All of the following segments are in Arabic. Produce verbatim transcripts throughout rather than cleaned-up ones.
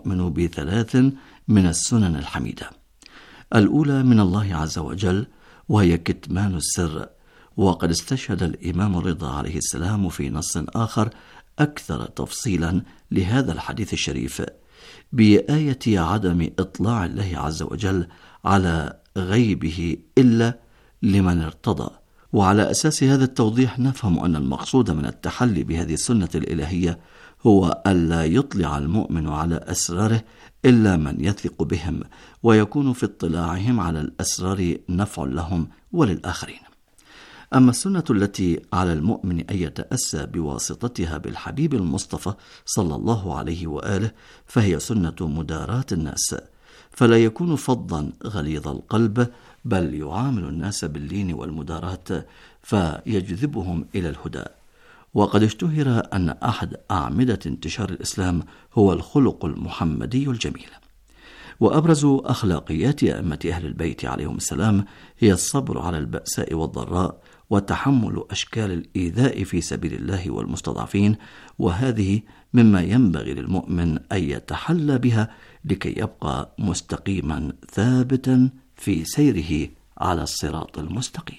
المؤمن بثلاث من السنن الحميدة. الأولى من الله عز وجل، وهي كتمان السر، وقد استشهد الإمام الرضا عليه السلام في نص آخر أكثر تفصيلا لهذا الحديث الشريف بآية عدم إطلاع الله عز وجل على غيبه إلا لمن ارتضى. وعلى أساس هذا التوضيح نفهم أن المقصود من التحلي بهذه السنة الإلهية هو ألا يطلع المؤمن على أسراره إلا من يثق بهم، ويكون في اطلاعهم على الأسرار نفع لهم وللآخرين. أما السنة التي على المؤمن أن يتأسى بواسطتها بالحبيب المصطفى صلى الله عليه وآله فهي سنة مداراة الناس، فلا يكون فظا غليظ القلب، بل يعامل الناس باللين والمداراة فيجذبهم إلى الهدى. وقد اشتهر أن أحد أعمدة انتشار الإسلام هو الخلق المحمدي الجميل. وأبرز أخلاقيات أئمة أهل البيت عليهم السلام هي الصبر على البأساء والضراء وتحمل أشكال الإيذاء في سبيل الله والمستضعفين، وهذه مما ينبغي للمؤمن أن يتحلى بها لكي يبقى مستقيما ثابتا في سيره على الصراط المستقيم.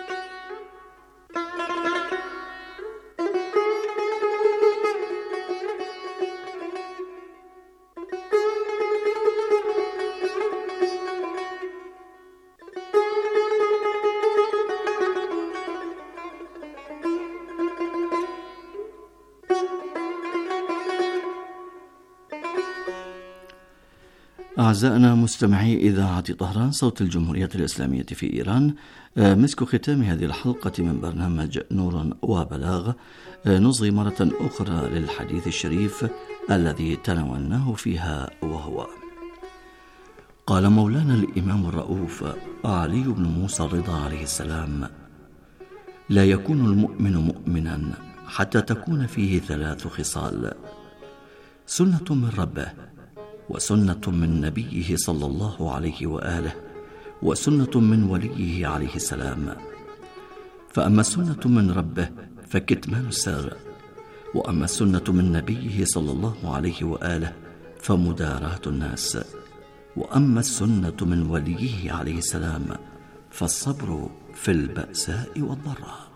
أعزائنا مستمعي إذاعة طهران صوت الجمهورية الإسلامية في إيران، مسك ختام هذه الحلقة من برنامج نور وبلاغ، نصغي مرة أخرى للحديث الشريف الذي تناولناه فيها، وهو قال مولانا الإمام الرؤوف علي بن موسى الرضا عليه السلام: لا يكون المؤمن مؤمنا حتى تكون فيه ثلاث خصال: سنة من ربه، وسنة من نبيه صلى الله عليه وآله، وسنة من وليه عليه السلام. فأما السنة من ربه فكتمان السر، وأما السنة من نبيه صلى الله عليه وآله فمداراة الناس، وأما السنة من وليه عليه السلام فالصبر في البأساء والضراء.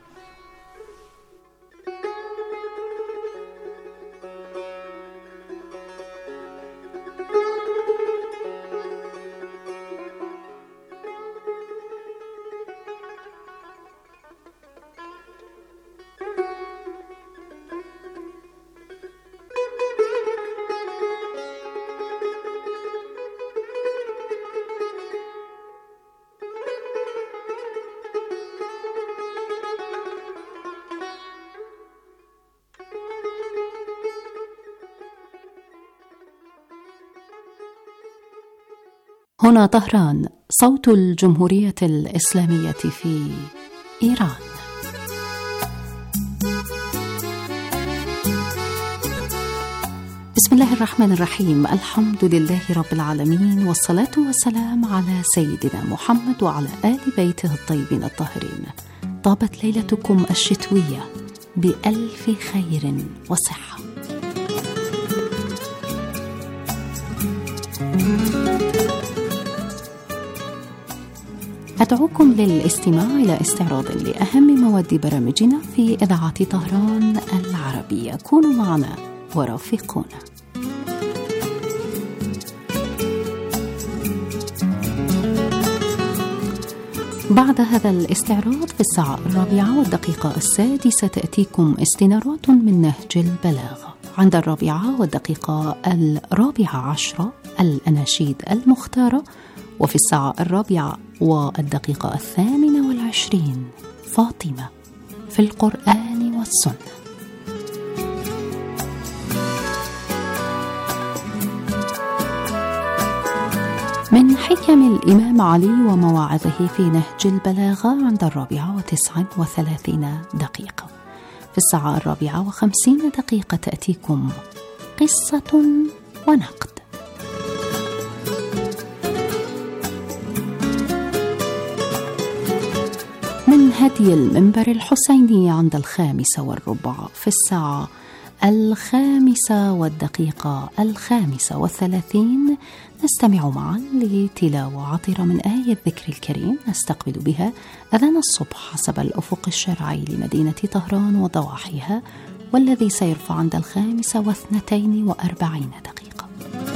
هنا طهران صوت الجمهورية الإسلامية في إيران. بسم الله الرحمن الرحيم، الحمد لله رب العالمين، والصلاة والسلام على سيدنا محمد وعلى آل بيته الطيبين الطاهرين. طابت ليلتكم الشتوية بألف خير وصحة. أدعوكم للاستماع إلى استعراض لأهم مواد برامجنا في إذاعة طهران العربية. كونوا معنا ورافقونا. بعد هذا الاستعراض في الساعة الرابعة والدقيقة السادسة تأتيكم استنارات من نهج البلاغة. عند الرابعة والدقيقة الرابعة عشرة الأناشيد المختارة، وفي الساعة الرابعة والدقيقة الثامنة والعشرين فاطمة في القرآن والسنة. من حكم الإمام علي ومواعظه في نهج البلاغة عند الرابعة وتسع وثلاثين دقيقة. في الساعة الرابعة وخمسين دقيقة تأتيكم قصة ونقد. من هدي المنبر الحسيني عند الخامسة والربع. في الساعة الخامسة والدقيقة الخامسة والثلاثين نستمع معا لتلاوة عطرة من آية الذكر الكريم نستقبل بها أذان الصبح حسب الأفق الشرعي لمدينة طهران وضواحيها، والذي سيرفع عند الخامسة واثنتين وأربعين دقيقة.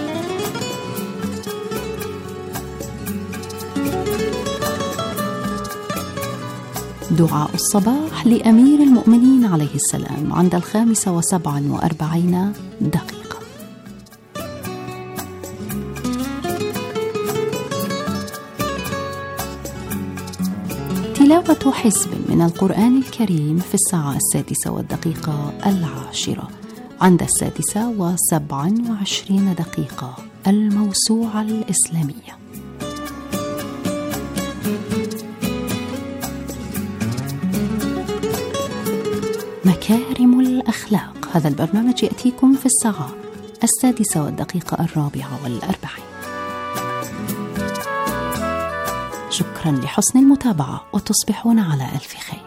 دعاء الصباح لأمير المؤمنين عليه السلام عند الخامسة وسبع وأربعين دقيقة. تلاوة حزب من القرآن الكريم في الساعة السادسة والدقيقة العاشرة عند السادسة وسبع وعشرين دقيقة. الموسوعة الإسلامية. مكارم الأخلاق، هذا البرنامج يأتيكم في الساعة السادسة والدقيقة الرابعة والأربعين. شكرا لحسن المتابعة وتصبحون على ألف خير.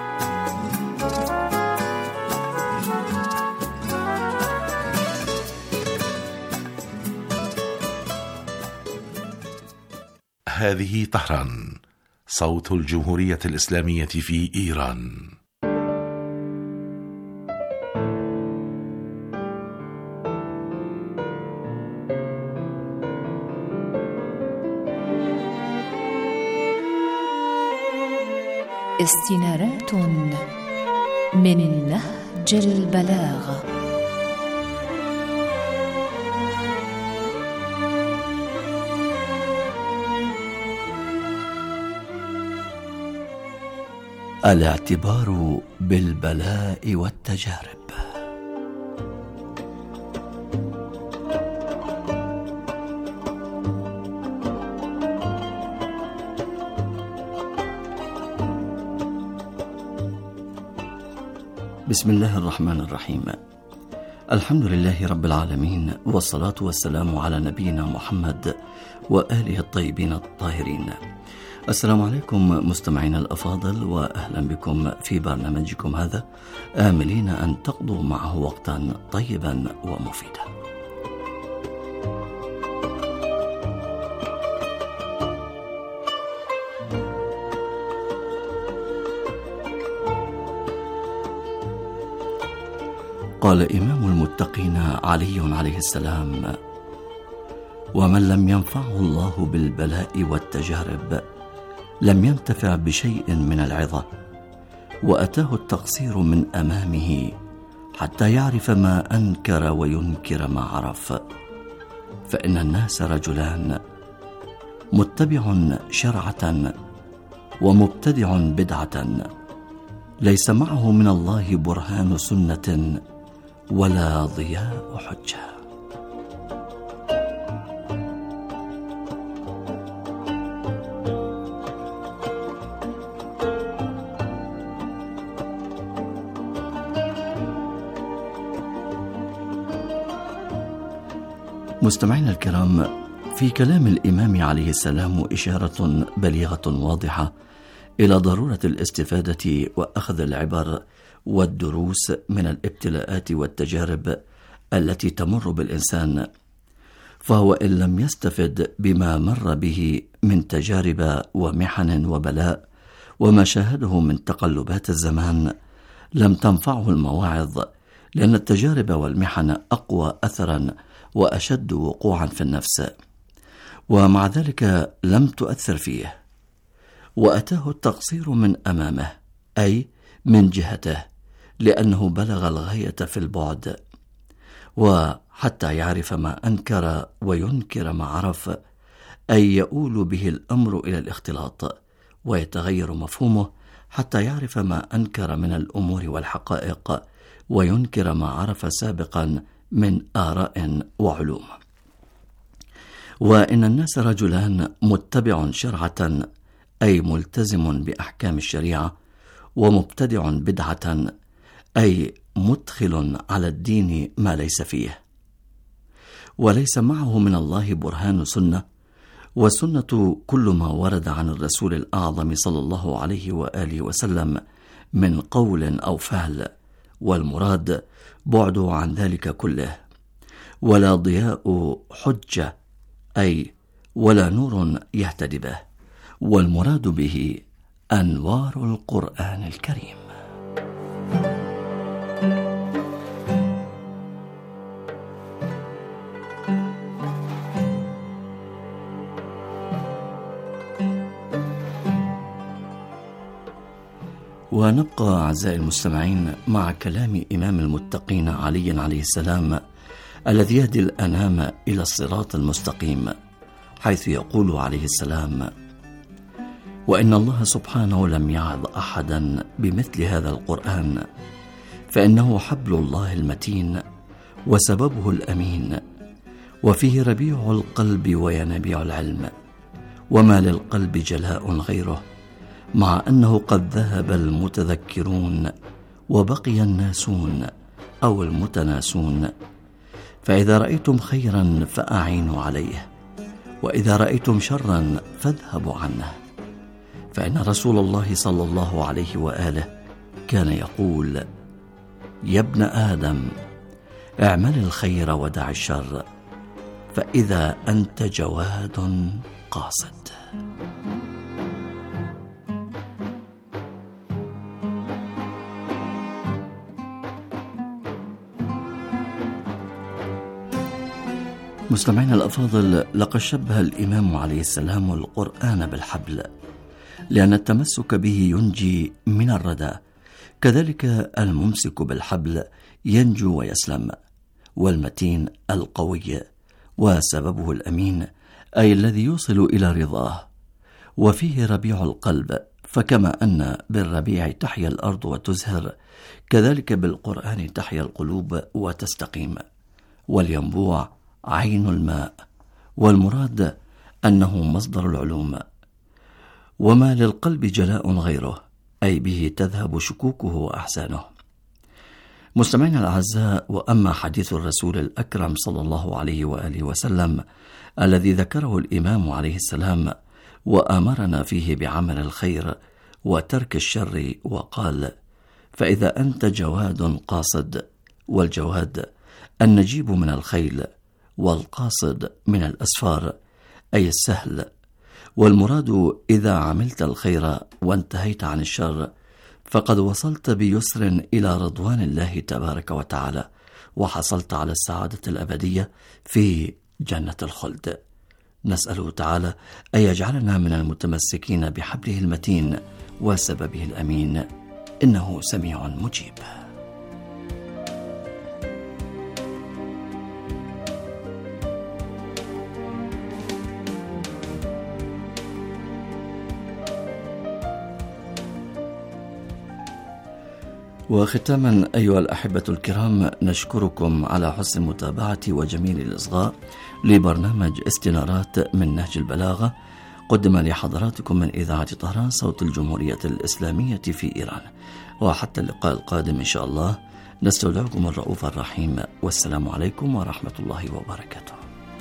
هذه طهران، صوت الجمهورية الإسلامية في إيران. استنارات من نهج البلاغة. الاعتبار بالبلاء والتجارب. بسم الله الرحمن الرحيم. الحمد لله رب العالمين، والصلاة والسلام على نبينا محمد وآله الطيبين الطاهرين. السلام عليكم مستمعينا الأفاضل، وأهلا بكم في برنامجكم هذا، آملين أن تقضوا معه وقتا طيبا ومفيدا. قال إمام المتقين علي عليه السلام: ومن لم ينفعه الله بالبلاء والتجارب لم ينتفع بشيء من العظة، وأتاه التقصير من أمامه حتى يعرف ما أنكر وينكر ما عرف. فإن الناس رجلان، متبع شرعة ومبتدع بدعة، ليس معه من الله برهان سنة ولا ضياء حجة. مستمعينا الكرام، في كلام الإمام عليه السلام إشارة بليغة واضحة إلى ضرورة الاستفادة وأخذ العبر والدروس من الابتلاءات والتجارب التي تمر بالإنسان، فهو إن لم يستفد بما مر به من تجارب ومحن وبلاء وما شاهده من تقلبات الزمان لم تنفعه المواعظ، لأن التجارب والمحن أقوى أثرا وأشد وقوعا في النفس، ومع ذلك لم تؤثر فيه، وأتاه التقصير من أمامه، أي من جهته، لأنه بلغ الغاية في البعد. وحتى يعرف ما أنكر وينكر ما عرف، أي يؤول به الأمر إلى الاختلاط ويتغير مفهومه حتى يعرف ما أنكر من الأمور والحقائق وينكر ما عرف سابقا من آراء وعلوم. وإن الناس رجلان، متبع شرعة أي ملتزم بأحكام الشريعة، ومبتدع بدعة أي مدخل على الدين ما ليس فيه، وليس معه من الله برهان سنة، والسنة كل ما ورد عن الرسول الأعظم صلى الله عليه وآله وسلم من قول أو فعل، والمراد بعده عن ذلك كله. ولا ضياء حجة، أي ولا نور يهتدي به، والمراد به أنوار القرآن الكريم. ونبقى أعزائي المستمعين مع كلام إمام المتقين علي عليه السلام الذي يهدي الأنام إلى الصراط المستقيم، حيث يقول عليه السلام: وإن الله سبحانه لم يعظ أحدا بمثل هذا القرآن، فإنه حبل الله المتين وسببه الأمين، وفيه ربيع القلب وينابيع العلم، وما للقلب جلاء غيره، مع أنه قد ذهب المتذكرون وبقي الناسون أو المتناسون. فإذا رأيتم خيرا فأعينوا عليه، وإذا رأيتم شرا فاذهبوا عنه. فإن رسول الله صلى الله عليه وآله كان يقول: يا ابن آدم اعمل الخير ودع الشر، فإذا أنت جواد قاصد. مستمعينا الأفاضل، لقد شبه الإمام عليه السلام القرآن بالحبل، لأن التمسك به ينجي من الردى، كذلك الممسك بالحبل ينجو ويسلم، والمتين القوي، وسببه الأمين، أي الذي يوصل إلى رضاه. وفيه ربيع القلب، فكما أن بالربيع تحيا الأرض وتزهر، كذلك بالقرآن تحيا القلوب وتستقيم. والينبوع عين الماء، والمراد أنه مصدر العلوم. وما للقلب جلاء غيره، أي به تذهب شكوكه وأحزانه. مستمعينا الأعزاء، وأما حديث الرسول الأكرم صلى الله عليه وآله وسلم الذي ذكره الإمام عليه السلام وأمرنا فيه بعمل الخير وترك الشر، وقال: فإذا أنت جواد قاصد. والجواد النجيب من الخيل، والقاصد من الأسفار، أي السهل. والمراد إذا عملت الخير وانتهيت عن الشر فقد وصلت بيسر إلى رضوان الله تبارك وتعالى، وحصلت على السعادة الأبدية في جنة الخلد. نسأله تعالى أن يجعلنا من المتمسكين بحبله المتين وسببه الأمين، إنه سميع مجيب. وختاما أيها الأحبة الكرام، نشكركم على حسن المتابعة وجميل الإصغاء لبرنامج استنارات من نهج البلاغة، قدم لحضراتكم من إذاعة طهران صوت الجمهورية الإسلامية في إيران. وحتى اللقاء القادم إن شاء الله، نستودعكم الرؤوف الرحيم، والسلام عليكم ورحمة الله وبركاته.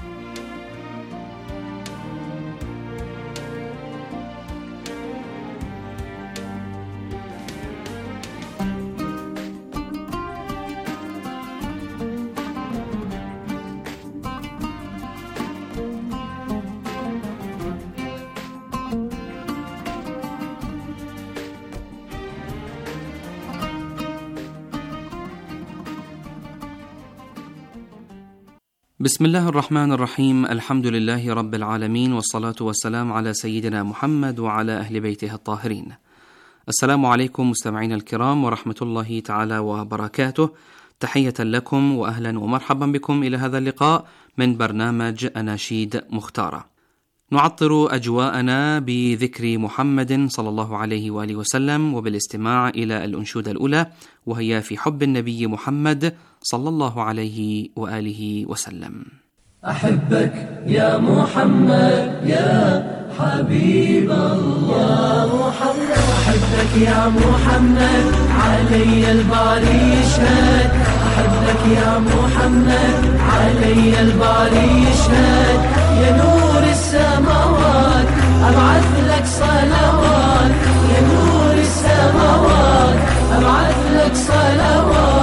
بسم الله الرحمن الرحيم. الحمد لله رب العالمين، والصلاة والسلام على سيدنا محمد وعلى أهل بيته الطاهرين. السلام عليكم مستمعين الكرام ورحمة الله تعالى وبركاته. تحية لكم وأهلا ومرحبا بكم إلى هذا اللقاء من برنامج أناشيد مختارة. نعطر أجواءنا بذكر محمد صلى الله عليه وآله وسلم، وبالاستماع إلى الأنشودة الأولى، وهي في حب النبي محمد صلى الله عليه وآله وسلم. أحبك يا محمد يا حبيب الله، يا محمد أحبك يا محمد، علي الباري يشهد. أحبك يا محمد، علي الباري يشهد. يا نور السماوات أبعث لك صلوات، يا نور السماوات أبعث لك صلوات.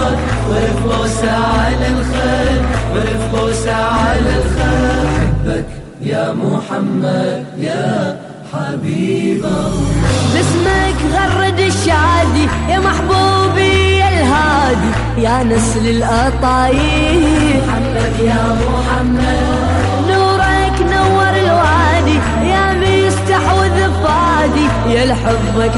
يا محمد يا حبيب الله. باسمك غرد الشعادي يا محبوبي يا الهادي يا نسل الأطايب. محمد يا محمد نورك نور الوادي يا مستحوذ فادي يا لحبك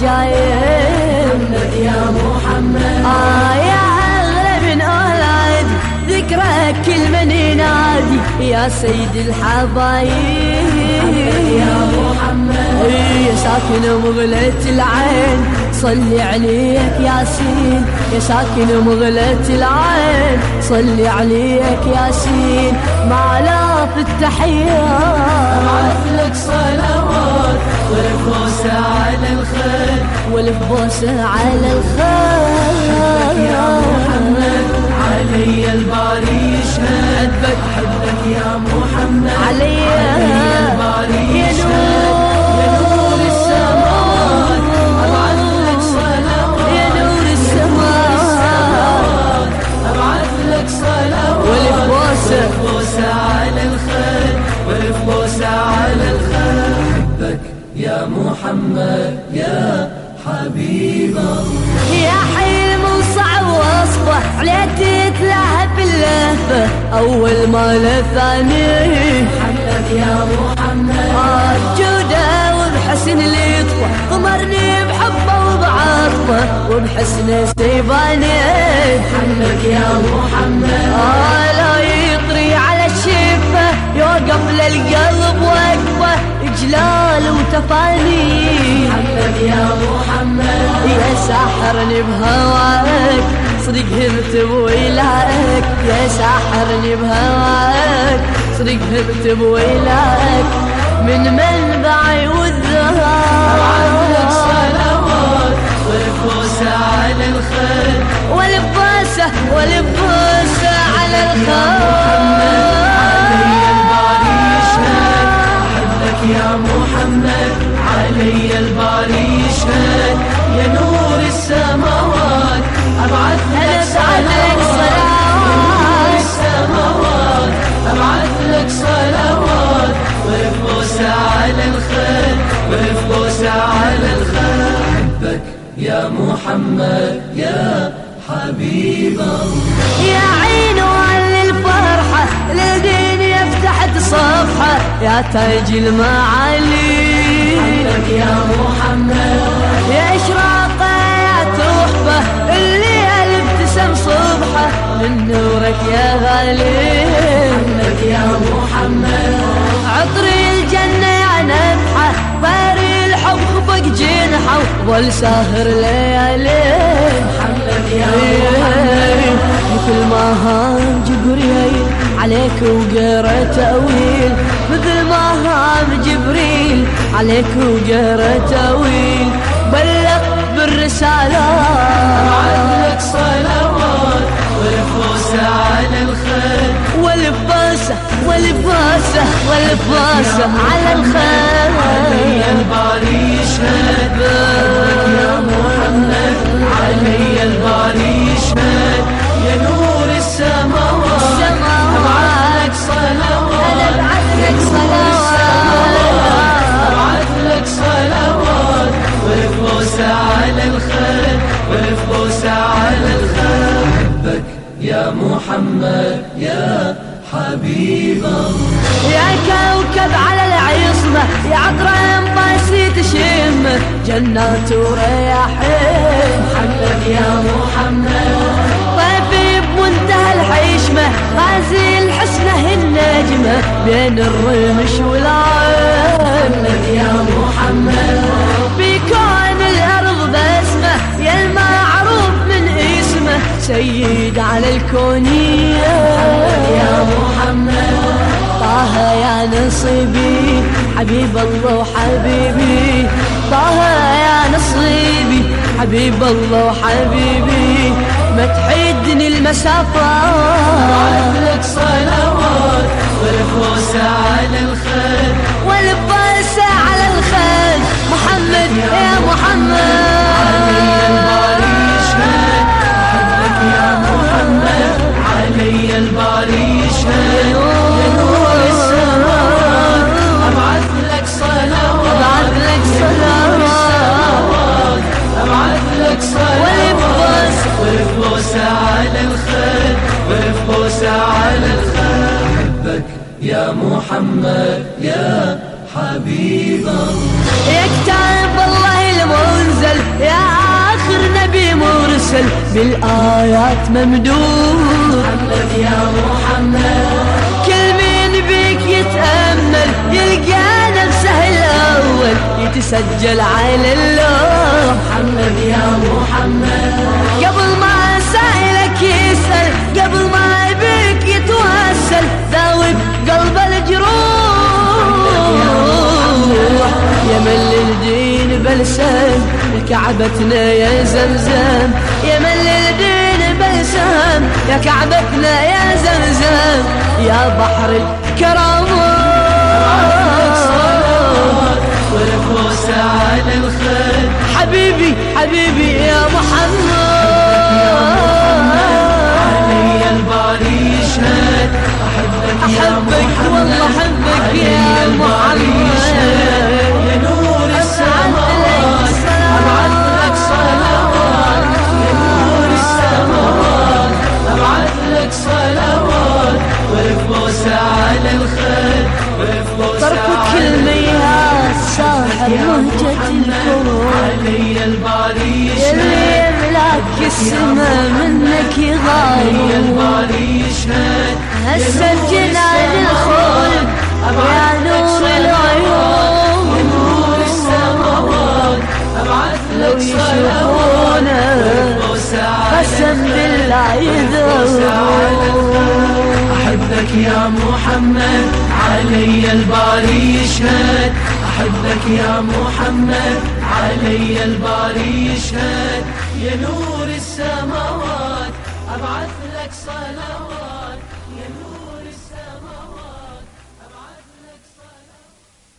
عجايب. محمد يا محمد آه يا أغلى من أولادي ذكرك كل من ينادي يا سيد الحبايب. يا محمد يا ساكن مغلة العين صلي عليك ياسين يا ساكن مغلة العين صلي عليك ياسين مع لاف التحيات أبعث لك صلوات والف بوسة على الخير والف بوسة على الخير. يا محمد علي الباري يشهد أحبك يا محمد علي الباري يشهد يا نور السماوات. أبعث لك صلوات يا نور السماوات أبعث لك صلوات والف بوسة بوسة على الخير والف بوسة على الخير. أحبك يا محمد يا حبيب الله. يا حلم صعب وصفه عليك تتلهى باللهفة أول ما لثاني. محمد يا محمد آه جوده وبحسن لطفه غمرني بحبه وبعطفه وبحسن سيباني. محمد يا محمد آه لا يطري على الشفة يوقف للقلب وقفه إجلال وتفاني. محمد يا محمد يا ساحرني بهواك صدق هبت بويلاك يا ساحرني بهواك صدق هبت بويلاك من منبعي والذهب. أبعث لك صلوات والبوسة على الخير والبوسة والبوسة على الخير. يا محمد علي الباري يشهد يا نور السماوات. أبعث لك صلوات نور السماوات أبعث لك صلوات والبوسة على الخير والبوسة على الخير. أحبك يا محمد يا حبيب الله. يا عين وعلي الفرحة للدين يفتح صفحة يا تاج المعالي. محمد يا محمد يا إشراقة يا تحفة اللي ابتسم صبحة من نورك يا غالي. محمد يا محمد عطري الجنة يا نفحة باري الحب خفق جنحة وظل ساهر ليالي. محمد يا محمد مثل ما هام جبريل عليك وقرأ تأويل مثل ما هام جبريل عليك وقرأ تأويل بلغ بالرسالة. أبعث لك صلوات والبوسة على الخير والبوسة والبوسة والبوسة على الخير. علي الباري يشهد يا محمد علي الباري يشهد يا نور السماوات. أبعث لك صلوات أبعث لك صلوات أبعث لك صلوات والبوسة على الخير والبوسة على الخير. أحبك يا محمد يا حبيب الله. يا كوكب على العصمة يا عطرة انباسي تشم جنات ورياحين. محمد يا محمد طيفي بمنتهى الحشمة غازي الحسنة النجمة بين الرمش والعين. محمد يا محمد في كون الأرض باسمه يا المعروف من اسمه سيد على الكونية. يا محمد طه يا نصيبي حبيب الله وحبيبي طه يا نصيبي حبيب الله وحبيبي ما تحدني المسافات. أبعث لك صلوات والبوسة على الخير والبوسة على الخير. محمد يا محمد علي الباري يشهد أحبك يا محمد علي الباري يشهد يا نور السماوات. يا محمد يا حبيب الله. يا كتاب الله المنزل يا آخر نبي مرسل بالآيات ممدود. محمد يا محمد كل من بيك يتأمل يلقى نفسه الأول يتسجل على اللوح. محمد يا محمد قبل ما سائلك يسأل قبل ما بيك يتوسل ذاوب قلب الجروح. يا من للدين بلسم يا كعبتنا يا زمزم. يا من للدين بلسم يا كعبتنا يا زمزم. يا بحر الكرامات والفوس على الخير. حبيبي حبيبي يا محمد علي الباري يشهد أحبك يا أحبك والله أحبك يا محمد. يا نور السماوات أبعث لك صلوات. يا نور السماوات أبعث لك صلوات. والفوس على الخير والفوس طرفك المياه صاحب مهجة الكون. علي الباري يشهد اللي يملاك السما منك علي يغايب. الباري يشهد هسه الجنان الخلد يا نور العيون. يا نور السماوات أبعث لو لك صلوات. يشوفونك قسم بالله يذوبون. أحبك يا محمد علي الباري يشهد. أحبك يا محمد علي الباري يشهد. يا نور السماوات أبعث لك صلوات. يا نور السماوات أبعث لك صلوات.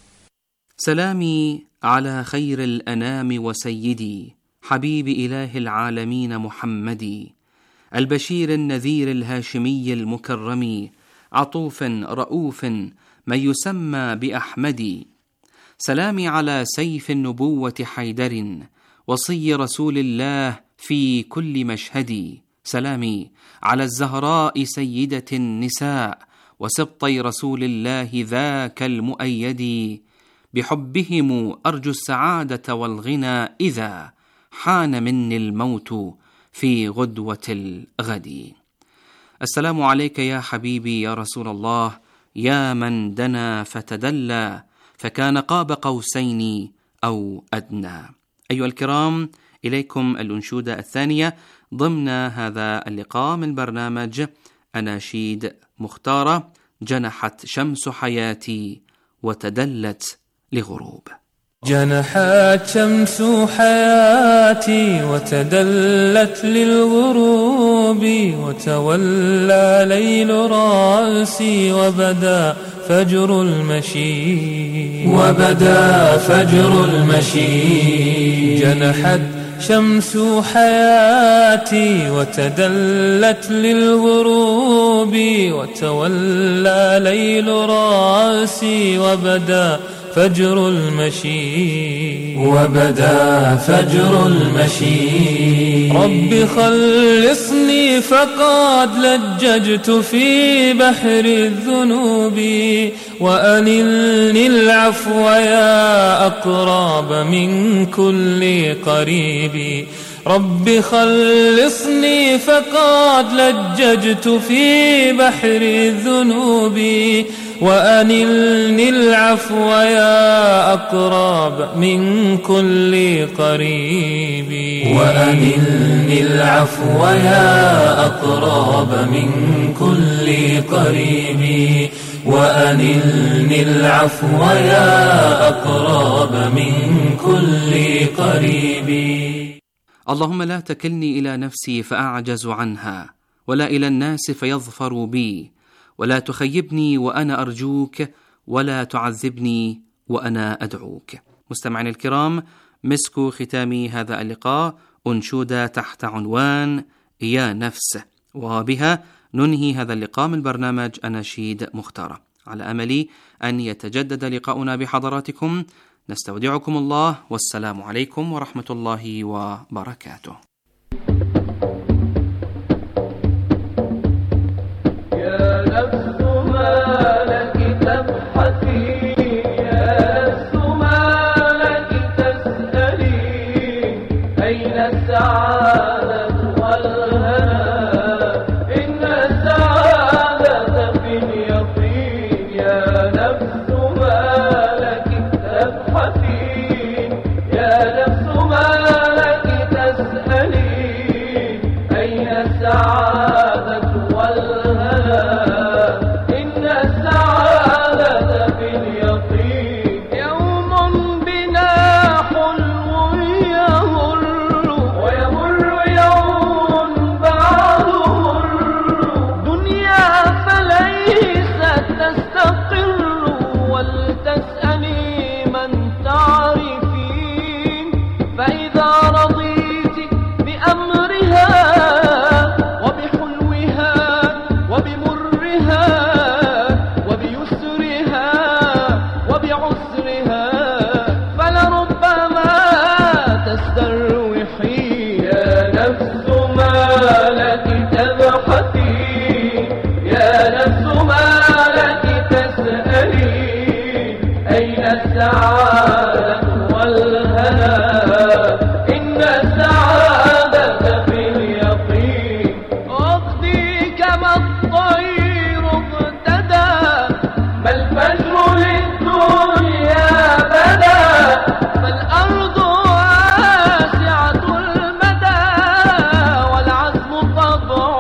سلامي على خير الأنام وسيدي حبيب إله العالمين محمدي البشير النذير الهاشمي المكرم عطوف رؤوف من يسمى بأحمدي. سلامي على سيف النبوة حيدر وصي رسول الله في كل مشهد. سلامي على الزهراء سيدة النساء وسبطي رسول الله ذاك المؤيد. بحبهم أرجو السعادة والغنى إذا حان مني الموت في غدوة الغد. السلام عليك يا حبيبي يا رسول الله يا من دنا فتدلى فكان قاب قوسين أو أدنى. أيها الكرام، إليكم الأنشودة الثانية ضمن هذا اللقاء من برنامج أناشيد مختارة. جنحت شمس حياتي وتدلت لغروب. جنحت شمس حياتي وتدلت للغروب وتولى ليل راسي وبدا فجر المشي وبدا فجر المشي. جنحت شمس حياتي وتدلت للغروب وتولى ليل راسي وبدا فجر المشي وبدا فجر المشي. رب خلصني فقد لججت في بحر الذنوب وأنلني العفو يا أقرب من كل قريب. رب خلصني فقد لججت في بحر الذنوب وأنلني العفو يا أقرب من كل قريب. وأنلني العفو يا أقرب من كل قريب. وأنلني العفو يا أقرب من كل قريب. اللهم لا تكلني إلى نفسي فأعجز عنها ولا إلى الناس فيظفروا بي ولا تخيبني وأنا أرجوك ولا تعذبني وأنا أدعوك. مستمعين الكرام، مسك ختام هذا اللقاء أنشودة تحت عنوان يا نفس، وبها ننهي هذا اللقاء من برنامج أناشيد مختارة. على أمل أن يتجدد لقاؤنا بحضراتكم. نستودعكم الله والسلام عليكم ورحمة الله وبركاته. يا نفس ما لك تسألي من تعرفين، فإذا رضيت بأمرها وبحلوها وبمرها وبيسرها وبعسرها فلربما تستروحين. يا نفس ما لك تبحثي، يا نفس ما لك تسألي، أين السعادة والهنا؟ إن السعادة في اليقين. أخذي كما الطير اغتدى، ما الفجر للدنيا بدا، فالأرض واسعة المدى، والعزم طبع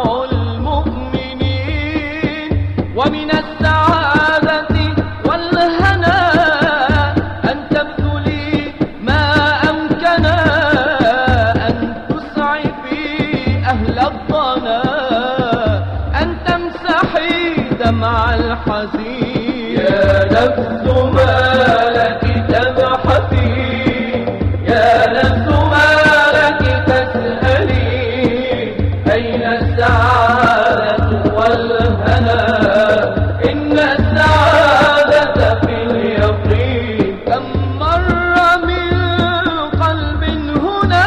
المؤمنين. ومن السعادة والهنا أن تبذلي ما أمكنا، أن تسعفي أهل الضنا، أن تمسحي دمع الحزين. يا نفس ما لك تبحثي، يا نفس ما لك تسألي، أين السعادة والهنا؟ إن السعادة في اليقين. كم مر من قلب هنا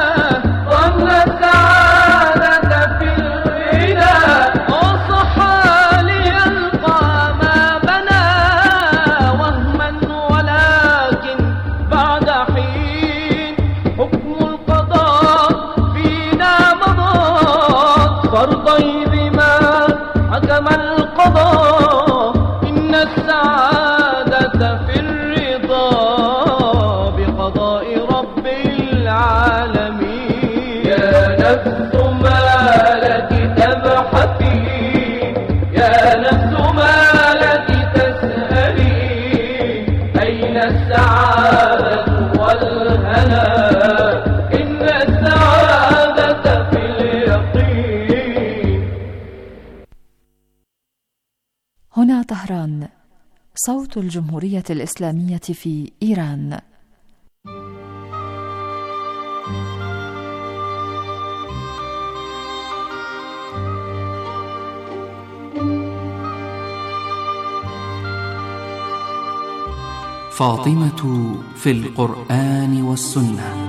ظن السعادة في الغنى، وصحى ليلقى ما بنى وهما، ولكن بعد حين حكم القضاء فينا مضى، فارضي بما حكم القضاء. إن السعادة في الرضا بقضاء رب العالمين. يا نفس ما لك تبحثي، يا نفس ما لك تسألي، أين السعادة والهنا؟ إن السعادة في اليقين. هنا طهران، صوت الجمهورية الإسلامية في إيران. فاطمة في القرآن والسنة.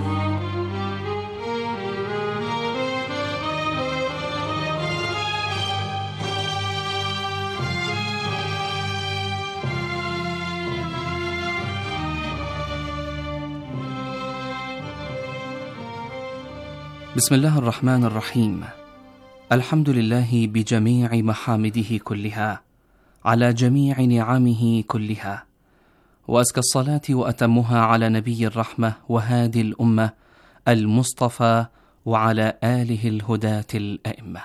بسم الله الرحمن الرحيم. الحمد لله بجميع محامده كلها، على جميع نعمه كلها، وأزكى الصلاة وأتمها على نبي الرحمة وهادي الأمة المصطفى، وعلى آله الهداة الأئمة.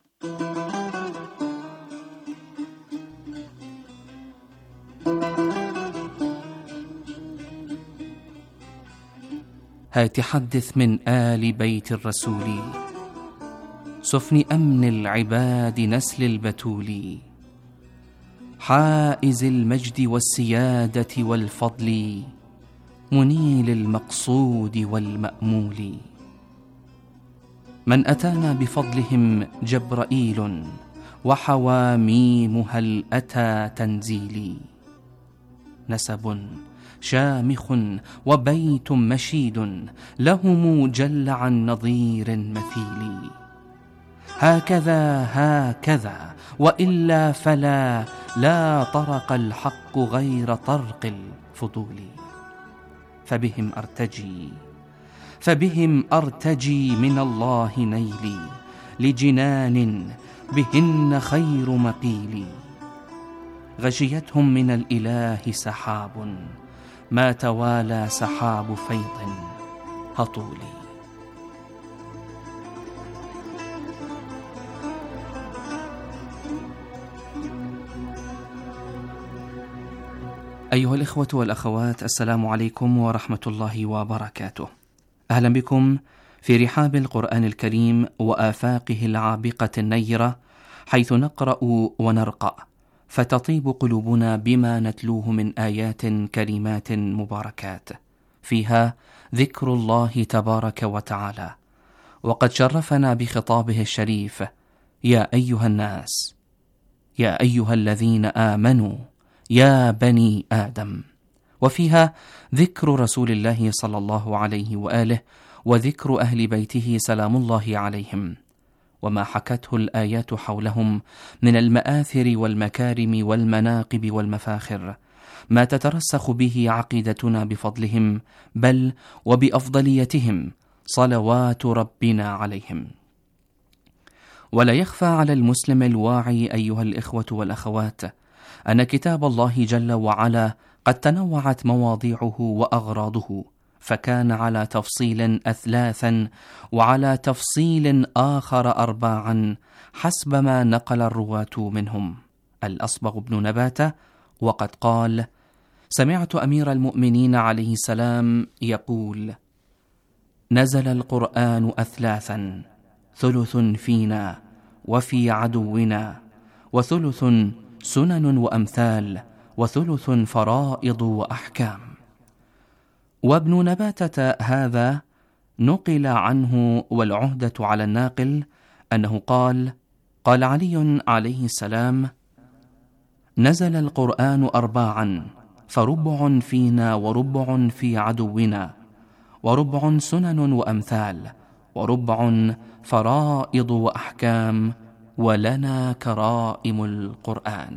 هات حدث من آل بيت الرسول، سفن أمن العباد نسل البتول، حائز المجد والسيادة والفضل، منيل المقصود والمأمول. من أتانا بفضلهم جبرائيل، وحواميم هل أتى تنزيلي. نسب شامخ وبيت مشيد، لهم جل عن نظير مثيل. هكذا هكذا وإلا فلا، لا طرق الحق غير طرق الفضول. فبهم أرتجي فبهم أرتجي من الله نيلي، لجنان بهن خير مقيل. غشيتهم من الإله سحاب، ما توالى سحاب فيض هطول. أيها الإخوة والأخوات، السلام عليكم ورحمة الله وبركاته. أهلا بكم في رحاب القرآن الكريم وآفاقه العابقة النيرة، حيث نقرأ ونرقى، فتطيب قلوبنا بما نتلوه من آيات كريمات مباركات فيها ذكر الله تبارك وتعالى، وقد شرفنا بخطابه الشريف: يا أيها الناس، يا أيها الذين آمنوا، يا بني آدم. وفيها ذكر رسول الله صلى الله عليه وآله وذكر أهل بيته سلام الله عليهم، وما حكته الآيات حولهم من المآثر والمكارم والمناقب والمفاخر، ما تترسخ به عقيدتنا بفضلهم بل وبأفضليتهم صلوات ربنا عليهم. ولا يخفى على المسلم الواعي أيها الإخوة والأخوات أن كتاب الله جل وعلا قد تنوعت مواضيعه وأغراضه، فكان على تفصيل أثلاثا وعلى تفصيل آخر أرباعا حسب ما نقل الرواة منهم. الأصبغ بن نباتة وقد قال: سمعت أمير المؤمنين عليه السلام يقول: نزل القرآن أثلاثا، ثلث فينا وفي عدونا، وثلث سنن وأمثال، وثلث فرائض وأحكام. وابن نباتة هذا نقل عنه، والعهدة على الناقل، أنه قال: قال علي عليه السلام: نزل القرآن أرباعا، فربع فينا وربع في عدونا، وربع سنن وأمثال، وربع فرائض وأحكام، ولنا كرائم القرآن.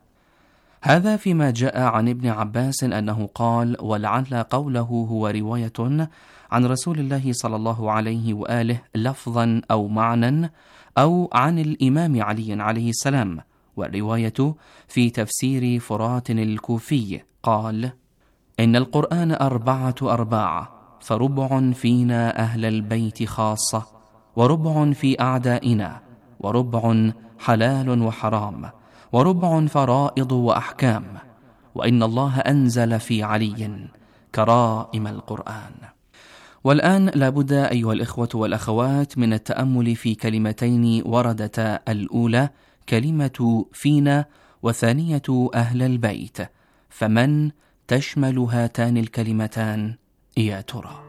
هذا فيما جاء عن ابن عباس أنه قال، ولعل قوله هو رواية عن رسول الله صلى الله عليه وآله لفظا أو معنى، أو عن الإمام علي عليه السلام. والرواية في تفسير فرات الكوفي قال: إن القرآن أربعة أرباع، فربع فينا أهل البيت خاصة، وربع في أعدائنا، وربع حلال وحرام، وربع فرائض وأحكام، وإن الله أنزل في علي كرائم القرآن. والآن لابد أيها الإخوة والأخوات من التأمل في كلمتين وردتا، الأولى كلمة فينا، وثانية أهل البيت. فمن تشمل هاتان الكلمتان يا ترى؟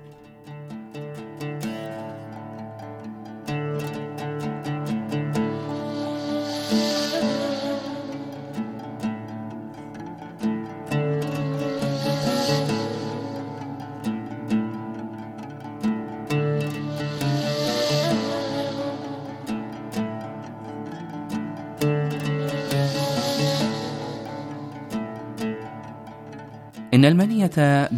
إن المنية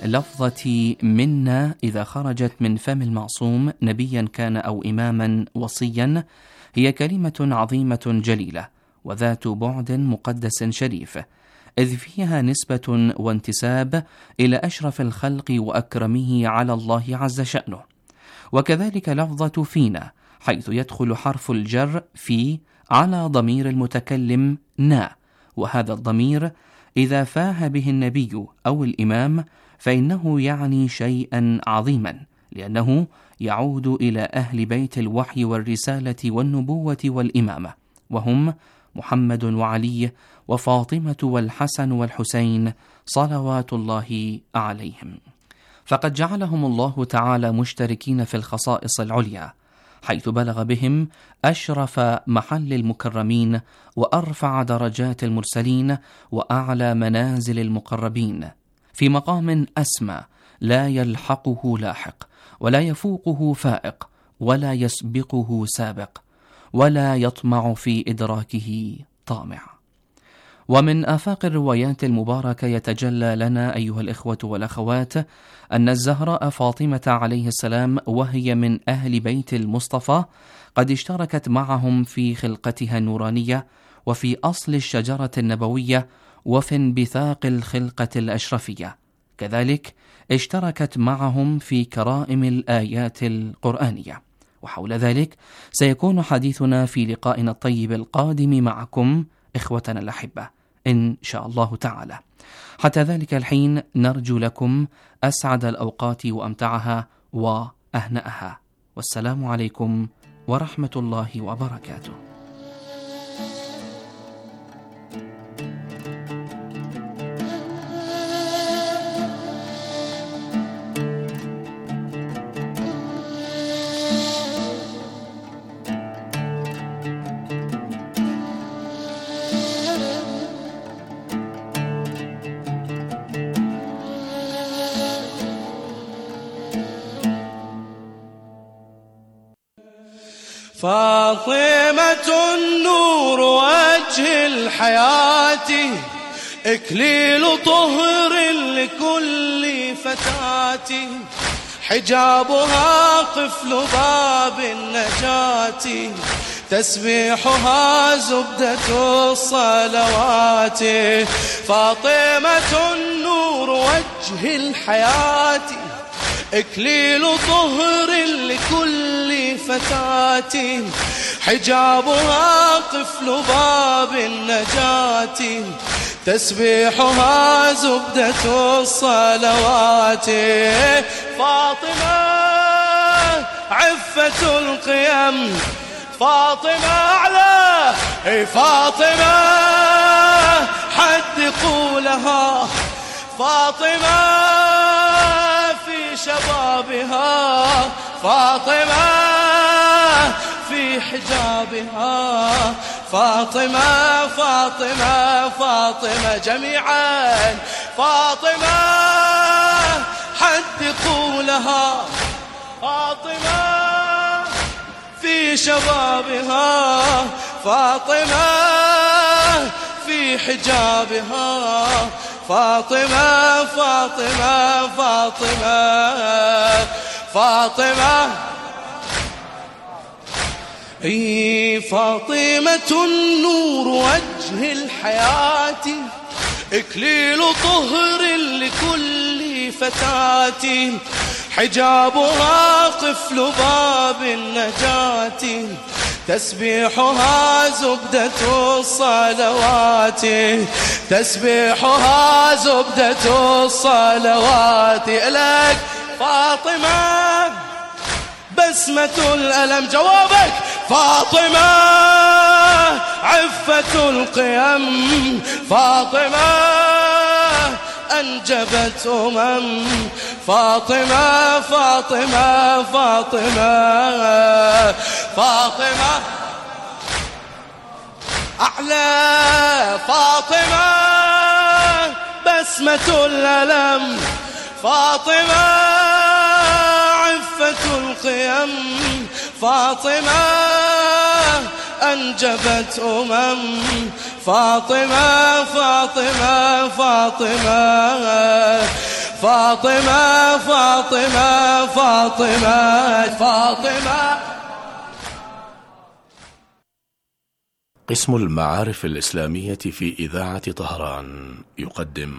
بلفظة منا إذا خرجت من فم المعصوم نبيا كان أو إماما وصيا هي كلمة عظيمة جليلة وذات بعد مقدس شريف، إذ فيها نسبة وانتساب إلى أشرف الخلق وأكرمه على الله عز شأنه. وكذلك لفظة فينا، حيث يدخل حرف الجر في على ضمير المتكلم نا، وهذا الضمير إذا فاه به النبي أو الإمام فإنه يعني شيئا عظيما، لأنه يعود إلى أهل بيت الوحي والرسالة والنبوة والإمامة، وهم محمد وعلي وفاطمة والحسن والحسين صلوات الله عليهم. فقد جعلهم الله تعالى مشتركين في الخصائص العليا، حيث بلغ بهم أشرف محل المكرمين وأرفع درجات المرسلين وأعلى منازل المقربين، في مقام أسمى لا يلحقه لاحق، ولا يفوقه فائق، ولا يسبقه سابق، ولا يطمع في إدراكه طامع. ومن آفاق الروايات المباركة يتجلى لنا أيها الإخوة والأخوات أن الزهراء فاطمة عليه السلام وهي من أهل بيت المصطفى قد اشتركت معهم في خلقتها النورانية، وفي أصل الشجرة النبوية، وفي انبثاق الخلقة الأشرفية. كذلك اشتركت معهم في كرائم الآيات القرآنية. وحول ذلك سيكون حديثنا في لقائنا الطيب القادم معكم إخوتنا الأحبة إن شاء الله تعالى. حتى ذلك الحين نرجو لكم أسعد الأوقات وأمتعها وأهنأها، والسلام عليكم ورحمة الله وبركاته. فاطمة النور وجه الحياة، إكليل طهر لكل فتاة، حجابها قفل باب النجاة، تسبيحها زبدة الصلوات. فاطمة النور وجه الحياة، إكليل طهر لكل فتاة، حجابها قفل باب النجاة، تسبيحها زبدة الصلوات. فاطمة عفة القيم، فاطمة أعلى، فاطمة حدقوا لها، فاطمة في شبابها، فاطمة في حجابها، فاطمة فاطمة فاطمة جميعا، فاطمة حدقوا لها، فاطمة في شبابها، فاطمة في حجابها، فاطمة فاطمة فاطمة فاطمة اي فاطمة النور وجه الحياة، إكليل طهر لكل فتاة، حجابها قفل باب النجاة، تسبيحها زبدة الصلوات، تسبيحها زبدة الصلوات. إليك فاطمة بسمة الألم، جوابك فاطمة عفة القيم، فاطمة أنجبت أمم، فاطمة فاطمة فاطمة فاطمة أعلى، فاطمة بسمة الألم، فاطمة عفة القيم، فاطمة أنجبت أمم، فاطمة فاطمة فاطمة فاطمة فاطمة فاطمة فاطمة. قسم المعارف الإسلامية في إذاعة طهران يقدم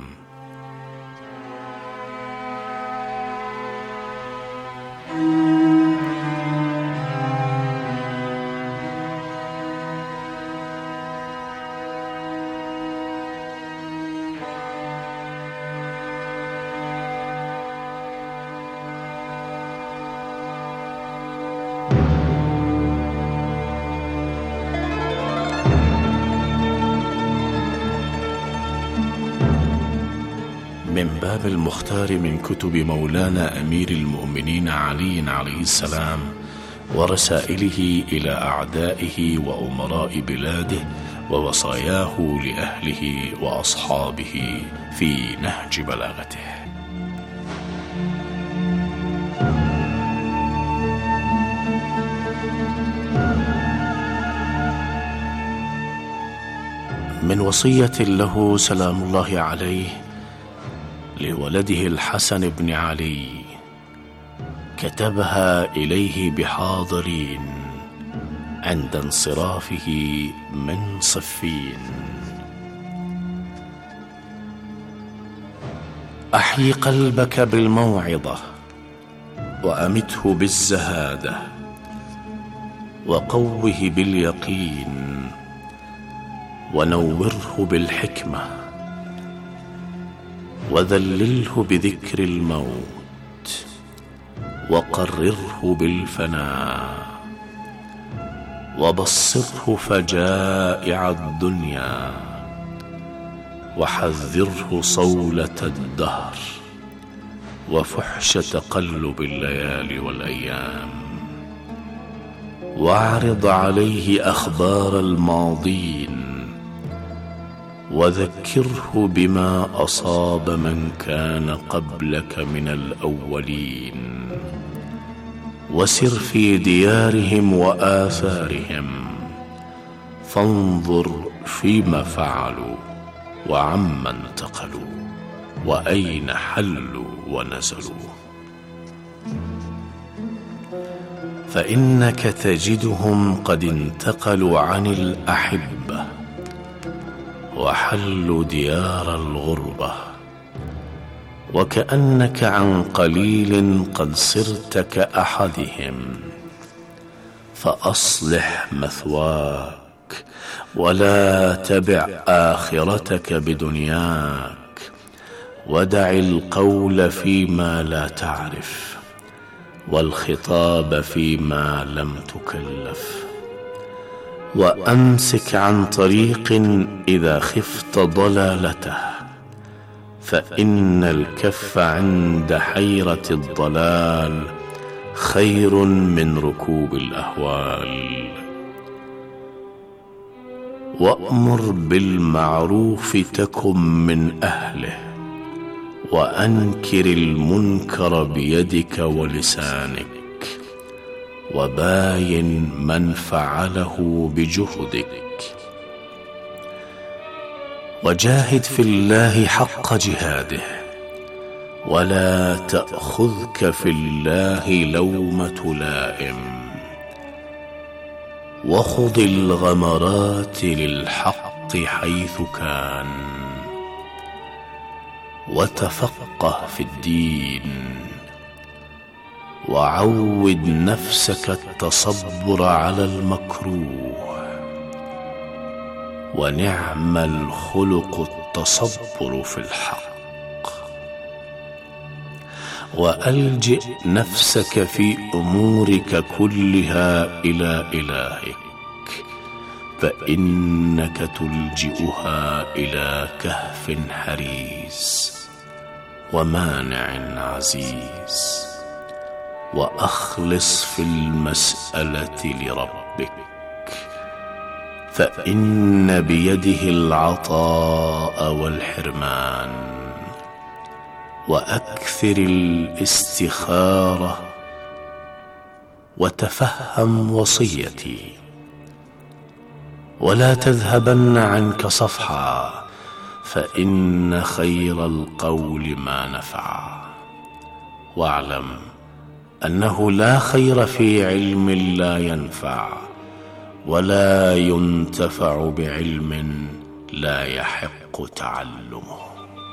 من باب المختار من كتب مولانا أمير المؤمنين علي عليه السلام ورسائله إلى أعدائه وأمراء بلاده ووصاياه لأهله وأصحابه في نهج بلاغته. من وصية له سلام الله عليه لولده الحسن بن علي كتبها إليه بحاضرين عند انصرافه من صفين: أحيي قلبك بالموعظة وأمته بالزهادة وقوه باليقين ونوره بالحكمة وذلله بذكر الموت وقرره بالفناء وبصره فجائع الدنيا وحذره صولة الدهر وفحش تقلب الليالي والأيام واعرض عليه أخبار الماضين وذكره بما أصاب من كان قبلك من الأولين وسر في ديارهم وآثارهم، فانظر فيما فعلوا وعمن انتقلوا وأين حلوا ونزلوا. فإنك تجدهم قد انتقلوا عن الأحبة وحلوا ديار الغربة، وكأنك عن قليل قد صرت كأحدهم. فأصلح مثواك ولا تبع آخرتك بدنياك، ودع القول فيما لا تعرف والخطاب فيما لم تكلف، وأمسك عن طريق إذا خفت ضلالته، فإن الكف عند حيرة الضلال خير من ركوب الأهوال. وأمر بالمعروف تكن من أهله، وأنكر المنكر بيدك ولسانك، وباين من فعله بجهدك. وجاهد في الله حق جهاده، ولا تأخذك في الله لومة لائم. وخض الغمرات للحق حيث كان، وتفقه في الدين، وعود نفسك التصبر على المكروه. ونعم الخلق التصبر في الحق. وألجئ نفسك في أمورك كلها إلى إلهك، فإنك تلجئها إلى كهف حريز ومانع عزيز. وأخلص في المسألة لربك، فإن بيده العطاء والحرمان. وأكثر الاستخارة، وتفهم وصيتي، ولا تذهبن عنك صفحا، فإن خير القول ما نفع. واعلم أنه لا خير في علم لا ينفع، ولا ينتفع بعلم لا يحق تعلمه.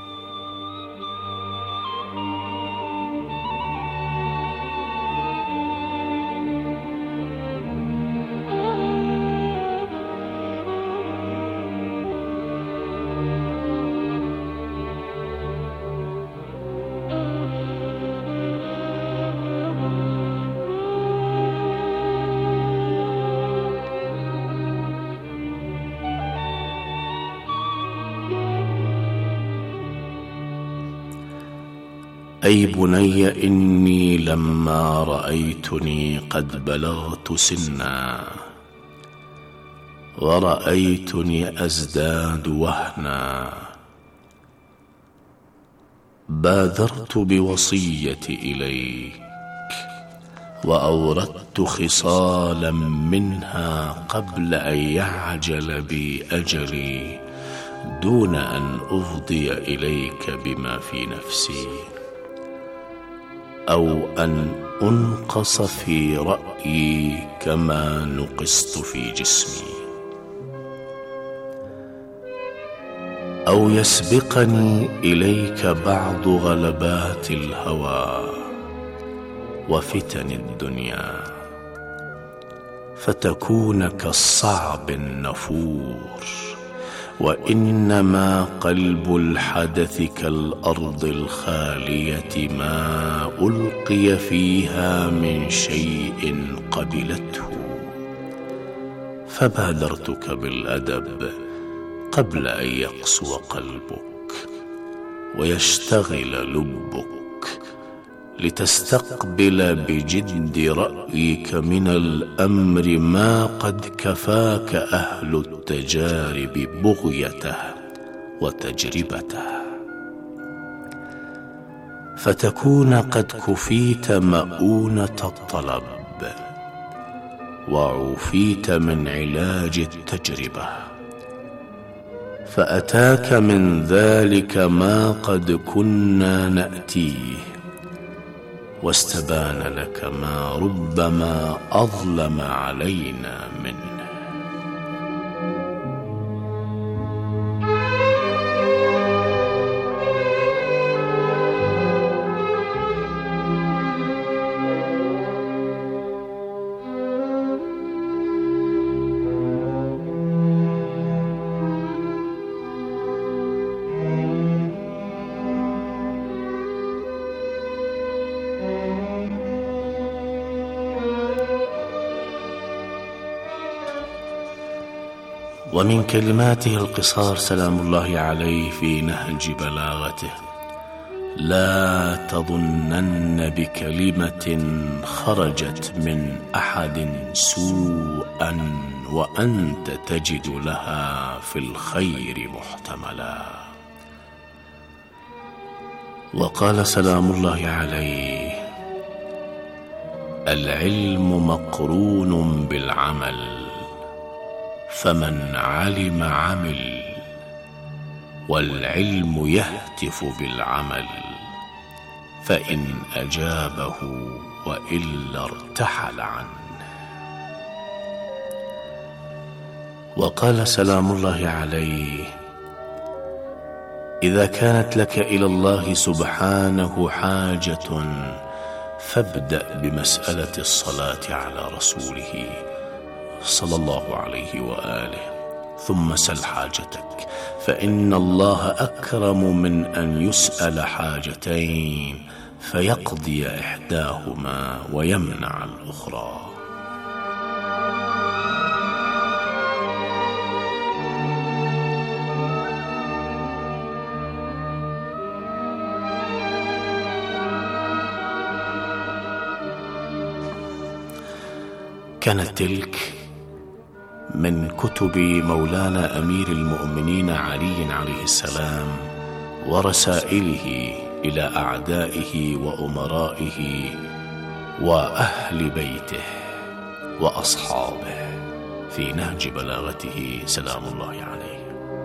أي بني إني لما رأيتني قد بلغت سنا، ورأيتني أزداد وهنا، بادرت بوصيتي إليك، وأوردت خصالا منها قبل أن يعجل بي أجلي، دون أن أفضي إليك بما في نفسي، أو أن أنقص في رأيي كما نقصت في جسمي، أو يسبقني إليك بعض غلبات الهوى وفتن الدنيا، فتكون كالصعب النفور. وإنما قلب الحدث كالأرض الخالية، ما ألقي فيها من شيء قبلته. فبادرتك بالأدب قبل أن يقسو قلبك ويشتغل لبك، لتستقبل بجد رأيك من الأمر ما قد كفاك أهل التجارب بغيته وتجربته. فتكون قد كفيت مؤونة الطلب وعوفيت من علاج التجربة، فأتاك من ذلك ما قد كنا نأتيه، واستبان لك ما ربما أظلم علينا منه. ومن كلماته القصار سلام الله عليه في نهج بلاغته: لا تظنن بكلمة خرجت من أحد سوءا وأنت تجد لها في الخير محتملا. وقال سلام الله عليه: العلم مقرون بالعمل، فمن علم عمل، والعلم يهتف بالعمل، فإن أجابه وإلا ارتحل عنه. وقال سلام الله عليه: إذا كانت لك إلى الله سبحانه حاجة فابدأ بمسألة الصلاة على رسوله صلى الله عليه وآله، ثم سل حاجتك، فإن الله أكرم من أن يسأل حاجتين فيقضي إحداهما ويمنع الأخرى. كانت تلك من كتب مولانا أمير المؤمنين علي عليه السلام ورسائله إلى أعدائه وأمرائه وأهل بيته وأصحابه في نهج بلاغته سلام الله عليه.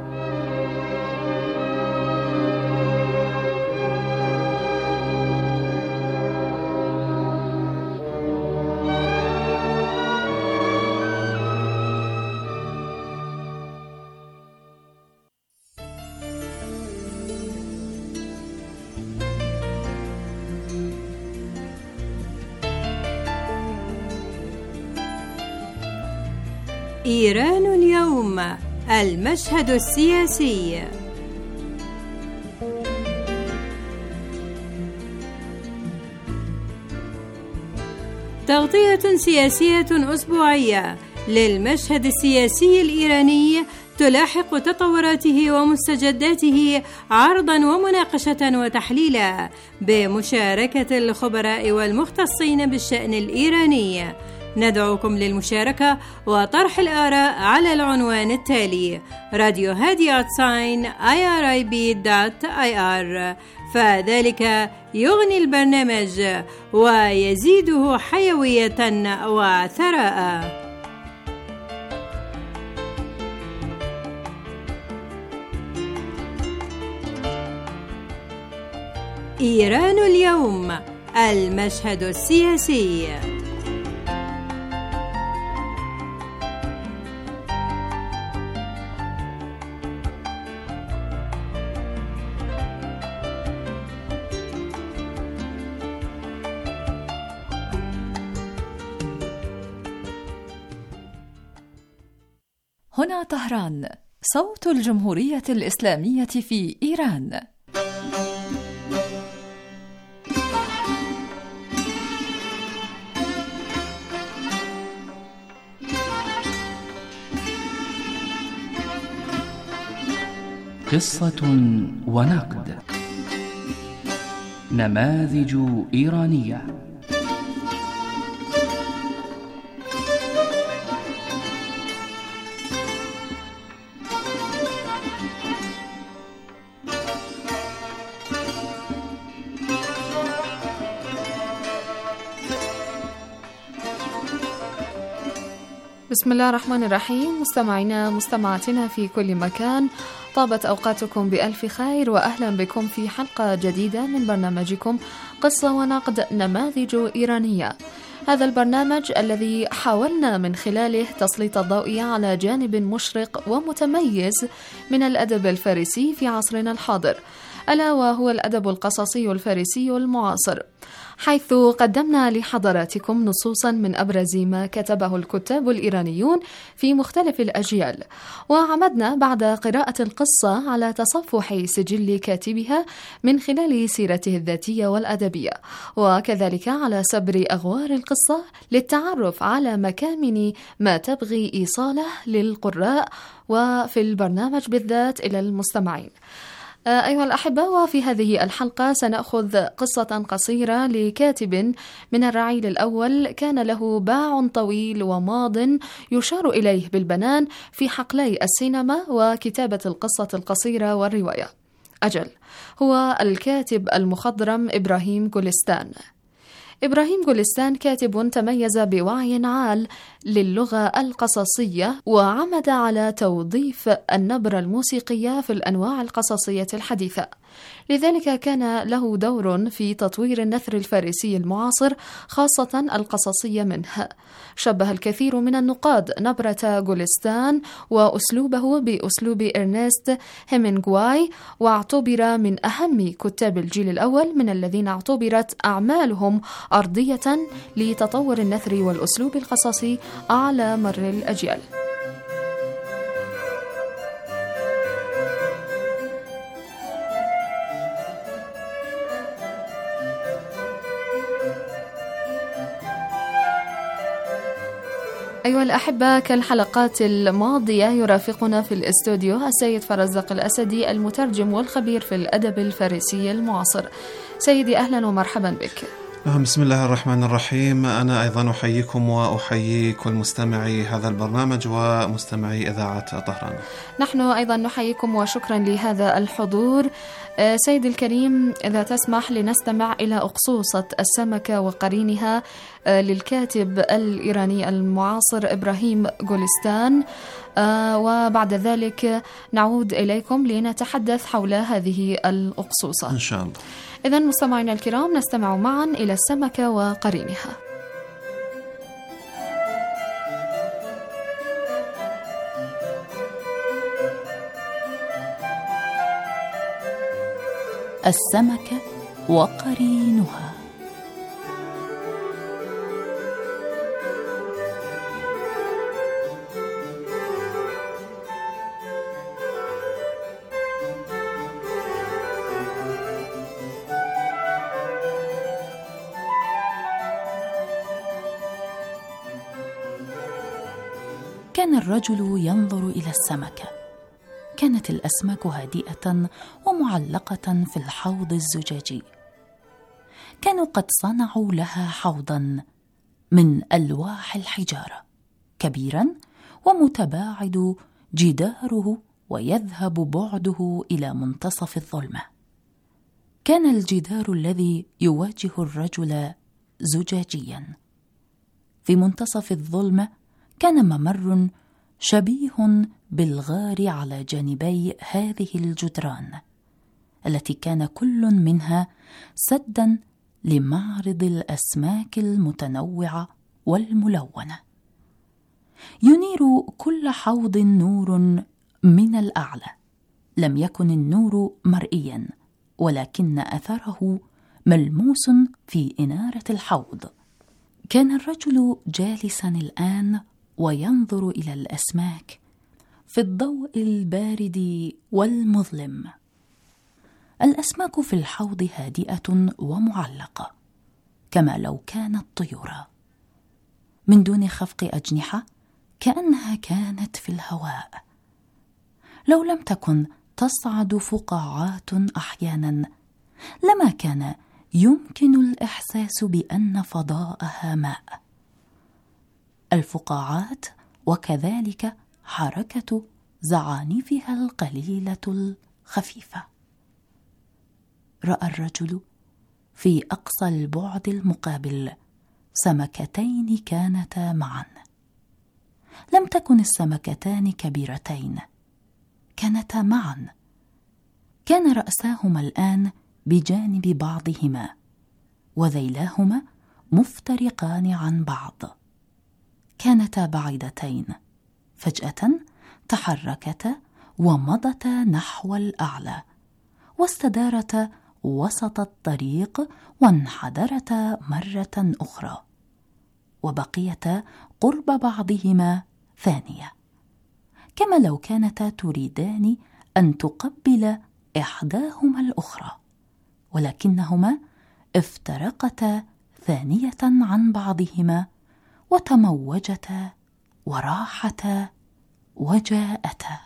إيران اليوم، المشهد السياسي. تغطية سياسية أسبوعية للمشهد السياسي الإيراني تلاحق تطوراته ومستجداته عرضا ومناقشة وتحليلا بمشاركة الخبراء والمختصين بالشأن الإيراني. ندعوكم للمشاركة وطرح الآراء على العنوان التالي: راديو هادي آت ساين آي آر آي بي دوت آي آر، فذلك يغني البرنامج ويزيده حيوية وثراء. إيران اليوم، المشهد السياسي. هنا طهران، صوت الجمهورية الإسلامية في إيران. قصة ونقد، نماذج إيرانية. بسم الله الرحمن الرحيم. مستمعينا مستمعاتنا في كل مكان، طابت أوقاتكم بألف خير وأهلا بكم في حلقة جديدة من برنامجكم قصة ونقد نماذج إيرانية. هذا البرنامج الذي حاولنا من خلاله تسليط الضوء على جانب مشرق ومتميز من الأدب الفارسي في عصرنا الحاضر، ألا وهو الأدب القصصي الفارسي المعاصر، حيث قدمنا لحضراتكم نصوصا من أبرز ما كتبه الكتاب الإيرانيون في مختلف الأجيال، وعمدنا بعد قراءة القصة على تصفح سجل كاتبها من خلال سيرته الذاتية والأدبية، وكذلك على سبر أغوار القصة للتعرف على مكامن ما تبغي إيصاله للقراء وفي البرنامج بالذات إلى المستمعين. أيها الأحبة، وفي هذه الحلقة سنأخذ قصة قصيرة لكاتب من الرعيل الأول كان له باع طويل وماض يشار إليه بالبنان في حقلي السينما وكتابة القصة القصيرة والرواية. أجل، هو الكاتب المخضرم إبراهيم جولستان. إبراهيم جولستان كاتب تميز بوعي عال للغة القصصية، وعمد على توظيف النبرة الموسيقية في الأنواع القصصية الحديثة، لذلك كان له دور في تطوير النثر الفارسي المعاصر، خاصة القصصية منه. شبه الكثير من النقاد نبرة جولستان وأسلوبه بأسلوب إرنست هيمنغواي، واعتبر من أهم كتاب الجيل الأول من الذين اعتبرت أعمالهم أرضية لتطور النثر والأسلوب القصصي على مر الأجيال. أيها الأحبة، كالحلقات الماضية يرافقنا في الاستوديو السيد فرزق الأسدي، المترجم والخبير في الأدب الفارسي المعاصر. سيدي أهلا ومرحبا بك. بسم الله الرحمن الرحيم. أنا أيضا أحييكم وأحيي كل مستمعي هذا البرنامج ومستمعي إذاعة طهران. نحن أيضا نحييكم وشكرا لهذا الحضور. سيدي الكريم، إذا تسمح لنستمع إلى أقصوصة السمكة وقرينها للكاتب الإيراني المعاصر إبراهيم جولستان، وبعد ذلك نعود إليكم لنتحدث حول هذه الأقصوصة إن شاء الله. إذن مستمعينا الكرام، نستمع معا إلى السمكة وقرينها. السمكة وقرينها. كان الرجل ينظر إلى السمكة. كانت الأسماك هادئة ومعلقة في الحوض الزجاجي. كانوا قد صنعوا لها حوضا من ألواح الحجارة كبيرا ومتباعد جداره ويذهب بعده إلى منتصف الظلمة. كان الجدار الذي يواجه الرجل زجاجيا. في منتصف الظلمة كان ممر شبيه بالغار على جانبي هذه الجدران، التي كان كل منها سدا لمعرض الأسماك المتنوعة والملونة. ينير كل حوض نور من الأعلى. لم يكن النور مرئيا، ولكن أثره ملموس في إنارة الحوض. كان الرجل جالسا الآن وينظر إلى الأسماك في الضوء البارد والمظلم. الأسماك في الحوض هادئة ومعلقة كما لو كانت طيورا، من دون خفق أجنحة، كأنها كانت في الهواء. لو لم تكن تصعد فقاعات أحيانا لما كان يمكن الإحساس بأن فضاءها ماء. الفقاعات وكذلك حركة زعانفها القليلة الخفيفة. رأى الرجل في أقصى البعد المقابل سمكتين كانتا معا. لم تكن السمكتان كبيرتين، كانتا معا، كان رأساهما الآن بجانب بعضهما وذيلاهما مفترقان عن بعض، كانتا بعيدتين، فجأة تحركتا ومضتا نحو الأعلى واستدارتا وسط الطريق وانحدرتا مرة أخرى وبقيتا قرب بعضهما ثانية، كما لو كانتا تريدان أن تقبل إحداهما الأخرى، ولكنهما افترقتا ثانية عن بعضهما وتموجتا وراحتا وجاءتا.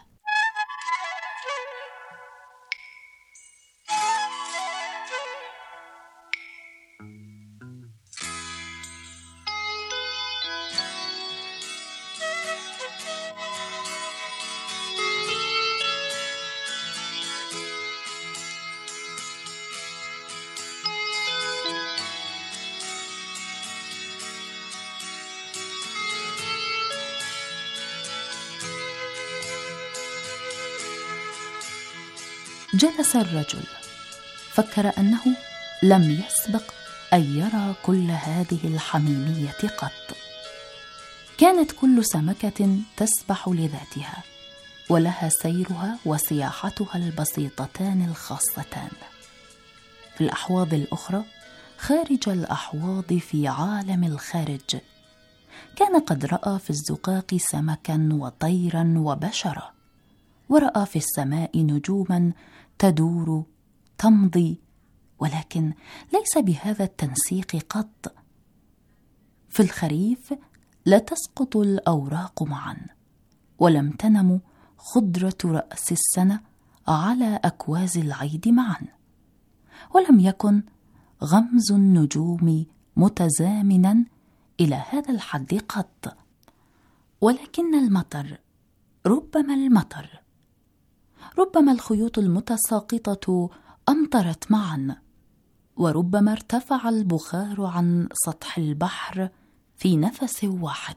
جلس الرجل، فكر أنه لم يسبق أن يرى كل هذه الحميمية قط. كانت كل سمكة تسبح لذاتها ولها سيرها وسياحتها البسيطتان الخاصتان. في الأحواض الأخرى خارج الأحواض في عالم الخارج كان قد رأى في الزقاق سمكا وطيرا وبشرا، ورأى في السماء نجوما تدور تمضي، ولكن ليس بهذا التنسيق قط. في الخريف لا تسقط الأوراق معا، ولم تنم خضرة رأس السنة على أكواز العيد معا، ولم يكن غمز النجوم متزامنا إلى هذا الحد قط. ولكن المطر، ربما المطر ربما الخيوط المتساقطة أمطرت معا، وربما ارتفع البخار عن سطح البحر في نفس واحد،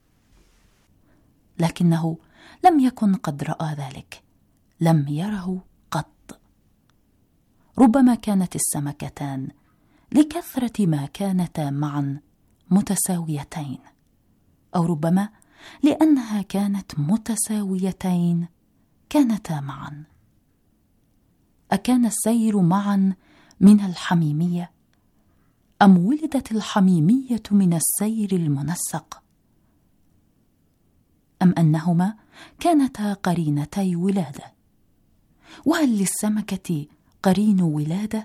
لكنه لم يكن قد رأى ذلك، لم يره قط. ربما كانت السمكتان لكثرة ما كانتا معا متساويتين، أو ربما لأنها كانت متساويتين كانتا معا. أكان السير معا من الحميمية، أم ولدت الحميمية من السير المنسق، أم أنهما كانتا قرينتي ولادة؟ وهل للسمكة قرين ولادة؟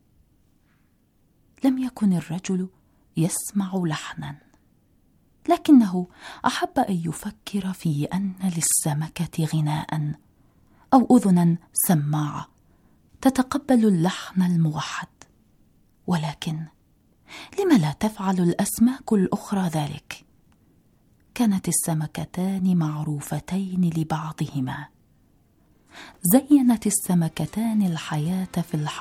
لم يكن الرجل يسمع لحنا، لكنه أحب أن يفكر في أن للسمكة غناء أو أذنا سماعة تتقبل اللحن الموحد. ولكن لم لا تفعل الأسماك الأخرى ذلك؟ كانت السمكتان معروفتين لبعضهما، زينت السمكتان الحياة في الحياة